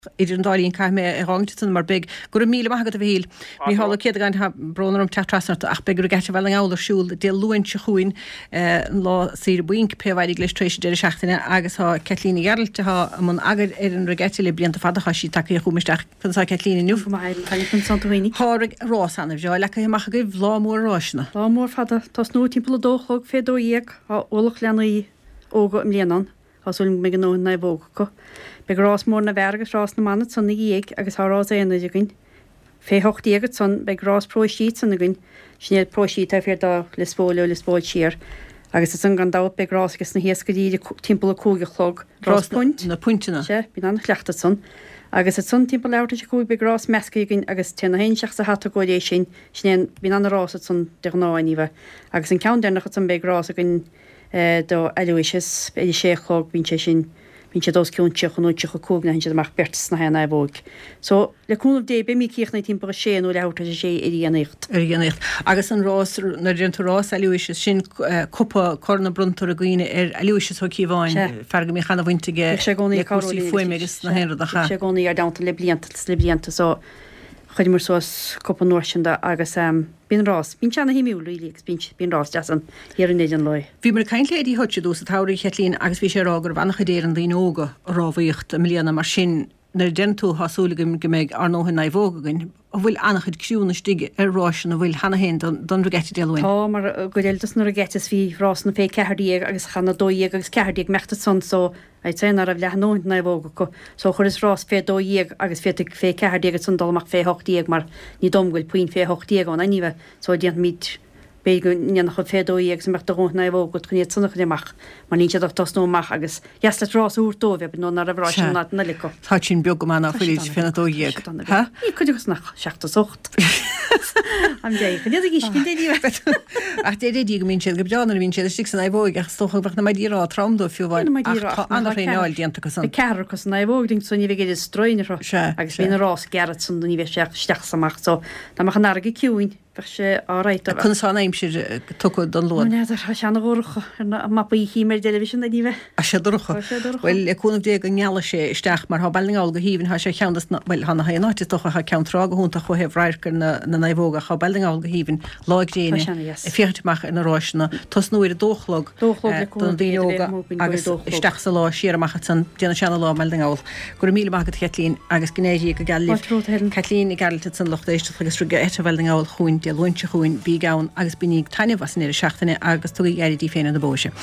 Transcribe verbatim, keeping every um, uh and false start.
idir an dáíonn caiime a rangtin mar big gur míle maigad a bhíl. Ní hála céad gain ha brónar am tetrasnart ach begur gaiite bhil an ála siúil de luin se chuin lá sír buink pehaid glistrééis de seachtainine agus ha Kelína Geralt ha am agad ar an regeite le blianta fadacha sí take chumisteach chunsa Kelína nu Santoini. Har rás anna bhá le macha go bhlámór ráisna. Lámór fada tás nó timppla dóchlog fédó dhéag a olach leanaí óga am léanan hasúil me an nó na bóga go. Be grás mór na bhegus rás na manna san na dhéag agus hárás éana gin. Fé hocht dhéagad san be grás prósít san na gin, snéad prósít a fér da le spóile le spóil siar. Agus is an gan dá be grás agus na héasca díide timppla cúga chlog rás punt na puntina. sé bí anna chleachta san. Agus a sun timp leirta se cúig be grás meca gin agus tena hen seach sa hat go éis sin snéan bí anna rás san de náíh. Agus an cean dénach san be grás a gin do eis be séchlog bín sé sin. Bín sé dós ciúnteach an úteach a cúgna hin sé amach bertas na hena bóg. So leúnmh dé be mí cíochna timp a sé ó leirta sé i dhéanacht. Ar dhéanacht. Agus an rás na dréantarrás eis sin cuppa corna bruntar a gine ar eis thucíháin ferga mí chana bhaintige sé gcónaí cuasí foiimegus na héad a cha. sé gcónaí ar dáanta le blianta le blianta so chuid mar sos cuppa nóirsinda agus bín rás. Bín teanna híimiú lílegs bín rás deasan hir an éidir loi. Bhí mar caiint léí hote dús a táirí Chelín agus bhí sé rágur bhanach déir an dhíóga ráhaíocht a millianana mar sin nar dentú hasúlagim go méid ar nóhan na bhógagan a bhfuil annachid csiúna stig ar rásin a bhfuil hena hen don regetti déhain. Tá mar goiltas na regettas hí rás na fé cehardíag agus chana dóíag agus cehardíag mechtta son so ag ténar a bhleach nóint na bhóga go so chur is rás fé dóíag agus fé fé cehardíag san dalach fé hochtíag mar ní domhfuil puin fé hochtíag an aníbh so díant míid bégun nach chu fédóíag sem mecht aón na bhóg go chunéad sanach déach mar ní seach tas nóach agus jas le rás úrtó bheith nó na bhrá na na lico. Tá sin beag go mána fuil féna dóíag. Í chuidegus nach seachta socht. Am dé Ach dé dí go mín sé go beanna vín sé si san bhóg ach stochach na maidírá tramdó fiúháin anna réáil dianta san. Cear cos na bhógding son bhé idir stroine agus bhína rás gead san ní bheith seach steach samach so na mach an aige ciúin. Fe sé áráit a chun san aimimsir tuú don lo. Neidir seanna bhcha ar mappa í hí mar television a díbh. A sé docha. Well leúnmh dé go ngeala sé isteach mar haballingáil go híhann ha sé cheandas bhil hanna ha náiti docha ha ceanrá go húnta chu heh ráircar na naimhóga cha ballingáil go híhann láig déine i fichtach in aráisina tos nuair a dóchlog don díoga agus isteach sa lá siarachcha san déanana seanna lá meldingáil. Gur míle magad Chelín agus gnéí go galí Chelín i gailta san lochtéiste agus ruga éte bhillingáil chuin de luintse chuin bí gaan agus bunig taine was in seachtainine agus tuí airí féin an na bóise.